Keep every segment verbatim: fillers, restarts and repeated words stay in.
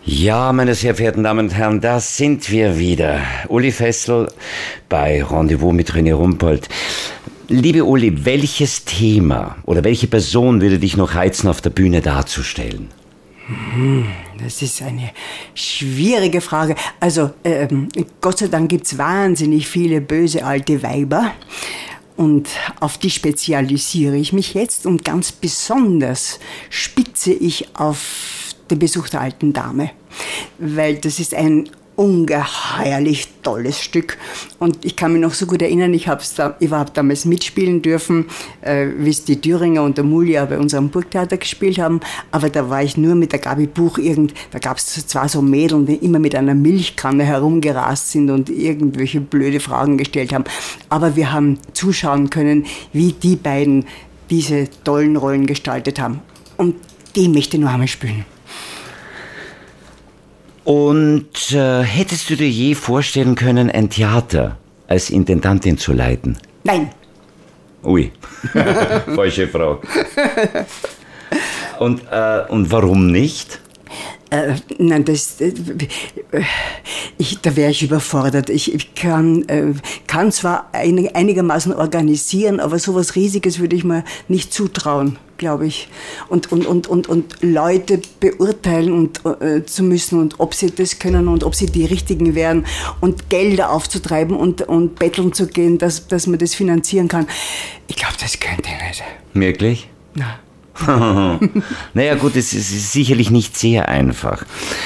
Ja, meine sehr verehrten Damen und Herren, da sind wir wieder. Uli Fessel bei Rendezvous mit René Rumpold. Liebe Uli, welches Thema oder welche Person würde dich noch reizen, auf der Bühne darzustellen? Das ist eine schwierige Frage. Also, ähm, Gott sei Dank gibt's wahnsinnig viele böse alte Weiber. Und auf die spezialisiere ich mich jetzt. Und ganz besonders spitze ich auf den Besuch der alten Dame. Weil das ist ein ungeheuerlich tolles Stück. Und ich kann mich noch so gut erinnern, ich habe da, ich hab damals mitspielen dürfen, äh, wie es die Thüringer und der Mulja bei unserem Burgtheater gespielt haben. Aber da war ich nur mit der Gabi Buch irgend, da gab es zwar so Mädel, die immer mit einer Milchkanne herumgerast sind und irgendwelche blöde Fragen gestellt haben. Aber wir haben zuschauen können, wie die beiden diese tollen Rollen gestaltet haben. Und die möchte ich noch einmal spielen. Und äh, hättest du dir je vorstellen können, ein Theater als Intendantin zu leiten? Nein. Ui, falsche Frage. Und, äh, und warum nicht? Äh, nein, das, äh, ich, da wäre ich überfordert. Ich, ich kann, äh, kann zwar ein, einigermaßen organisieren, aber sowas Riesiges würde ich mir nicht zutrauen, glaube ich. Und, und, und, und, und Leute beurteilen und, äh, zu müssen und ob sie das können und ob sie die Richtigen wären und Gelder aufzutreiben und, und betteln zu gehen, dass, dass man das finanzieren kann. Ich glaube, das könnte ich nicht. Wirklich? Nein. Naja gut, es ist sicherlich nicht sehr einfach.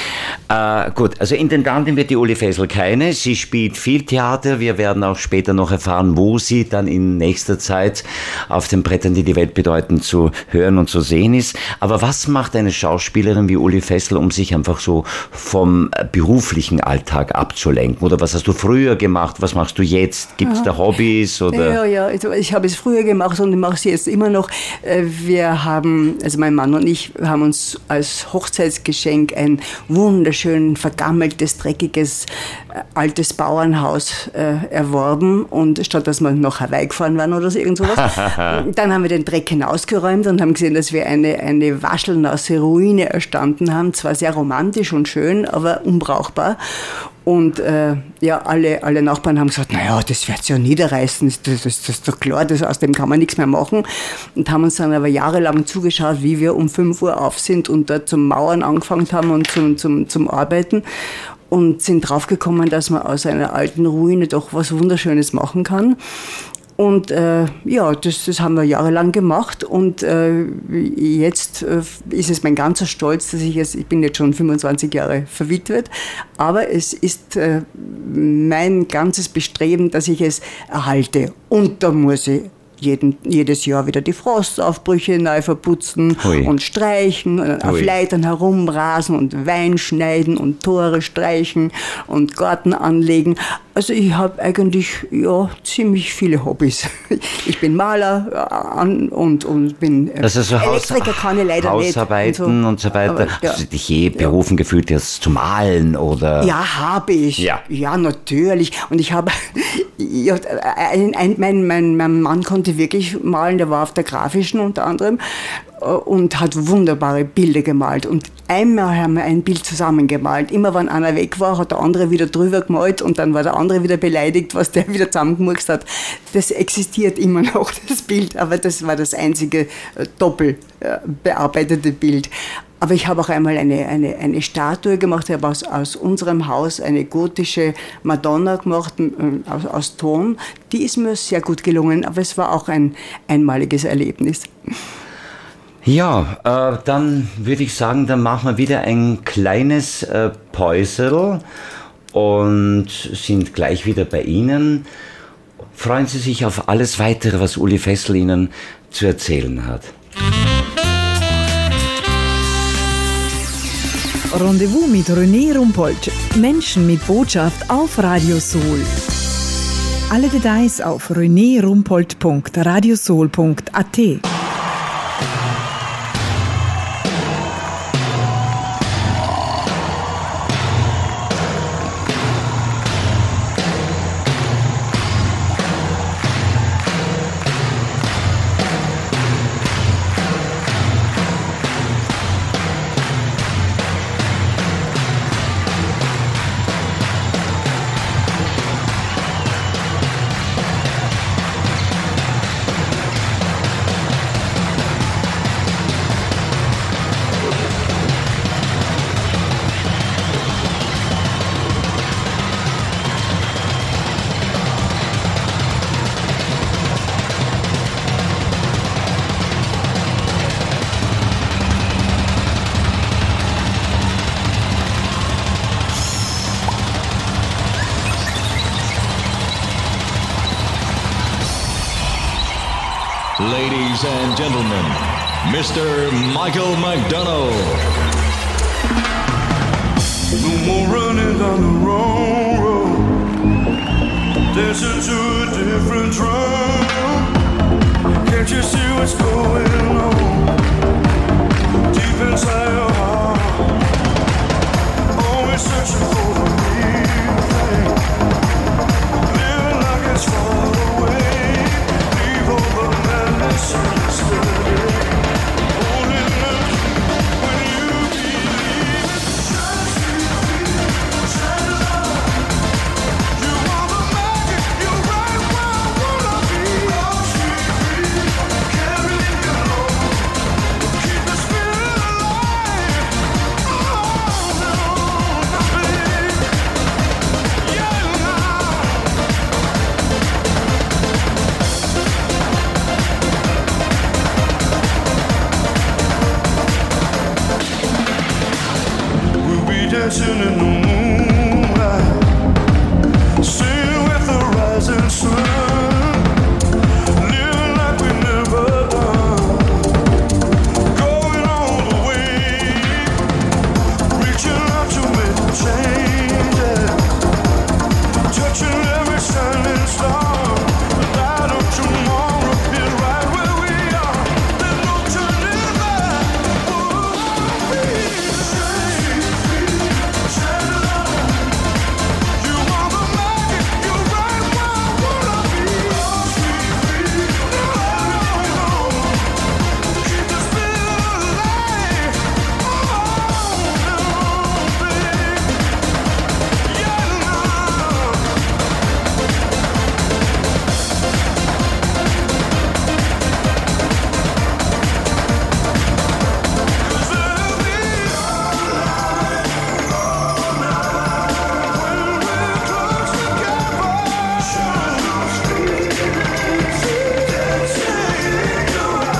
Äh, gut, also Intendantin wird die Uli Fessel keine. Sie spielt viel Theater. Wir werden auch später noch erfahren, wo sie dann in nächster Zeit auf den Brettern, die die Welt bedeuten, zu hören und zu sehen ist. Aber was macht eine Schauspielerin wie Uli Fessel, um sich einfach so vom beruflichen Alltag abzulenken? Oder was hast du früher gemacht? Was machst du jetzt? Gibt es ja da Hobbys? Oder? Ja, ja, ich habe es früher gemacht und ich mache es jetzt immer noch. Wir haben, also mein Mann und ich haben uns als Hochzeitsgeschenk ein wunderschönes schön vergammeltes, dreckiges, äh, altes Bauernhaus äh, erworben und statt dass wir nach Hawaii gefahren waren oder so irgend sowas, dann haben wir den Dreck hinausgeräumt und haben gesehen, dass wir eine, eine waschelnasse Ruine erstanden haben, zwar sehr romantisch und schön, aber unbrauchbar. Und äh, ja, alle, alle Nachbarn haben gesagt, naja, das wird ja niederreißen, das, das, das ist doch klar, das, aus dem kann man nichts mehr machen. Und haben uns dann aber jahrelang zugeschaut, wie wir um fünf Uhr auf sind und da zum Mauern angefangen haben und zum, zum, zum Arbeiten. Und sind draufgekommen, dass man aus einer alten Ruine doch was Wunderschönes machen kann. Und äh, ja, das, das haben wir jahrelang gemacht und äh, jetzt äh, ist es mein ganzer Stolz, dass ich jetzt, ich bin jetzt schon fünfundzwanzig Jahre verwitwet, aber es ist äh, mein ganzes Bestreben, dass ich es erhalte. Und da muss ich Jeden, jedes Jahr wieder die Frostaufbrüche neu verputzen Hui. und streichen, und auf Leitern herumrasen und Wein schneiden und Tore streichen und Garten anlegen. Also ich habe eigentlich ja ziemlich viele Hobbys. Ich bin Maler und, und bin also so Elektriker, Haus, kann ich leider Hausarbeiten nicht. Und so, und so weiter. Aber, ja. Hast du dich je berufen ja. gefühlt, jetzt zu malen? Oder? Ja, habe ich. Ja. ja, natürlich. Und ich habe, ja, ein, ein, mein, mein, mein Mann konnte wirklich malen, der war auf der Grafischen unter anderem und hat wunderbare Bilder gemalt. Und einmal haben wir ein Bild zusammen gemalt. Immer wenn einer weg war, hat der andere wieder drüber gemalt und dann war der andere wieder beleidigt, was der wieder zusammengemurkst hat. Das existiert immer noch, das Bild, aber das war das einzige äh, doppel äh, bearbeitete Bild. Aber ich habe auch einmal eine, eine, eine Statue gemacht, ich habe aus, aus unserem Haus eine gotische Madonna gemacht, äh, aus, aus Ton. Die ist mir sehr gut gelungen, aber es war auch ein einmaliges Erlebnis. Ja, äh, dann würde ich sagen, dann machen wir wieder ein kleines äh, Päuserl und sind gleich wieder bei Ihnen. Freuen Sie sich auf alles Weitere, was Uli Fessel Ihnen zu erzählen hat. Rendezvous mit René Rumpold. Menschen mit Botschaft auf Radio Soul. Alle Details auf rené rumpold punkt radiosoul punkt a t. Ladies and gentlemen, Mister Michael McDonald. No more running down the wrong road, dancing to a different drum. Can't you see what's going on deep inside your heart? Always searching for the real thing, living like it's far away. Leave all the madness yesterday. Only love when you believe it. Shine, shine love. You are the magic. You're right where I wanna be. Oh, sweet free, carry me along. Keep the spirit alive. Oh no, baby, yeah, now. We'll be dancing in the moonlight, singing with the rising sun, living like we never done, going all the way, reaching out to make a change, yeah. Touching every shining star. The light of tomorrow is right where we are. There's no turning back. Oh, shine, shine love. You are the magic. You're right where I wanna be. Oh, sweet free, no, no, keep the spirit alive. Oh, no, baby, yeah, no.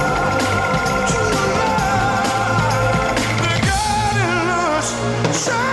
Shine.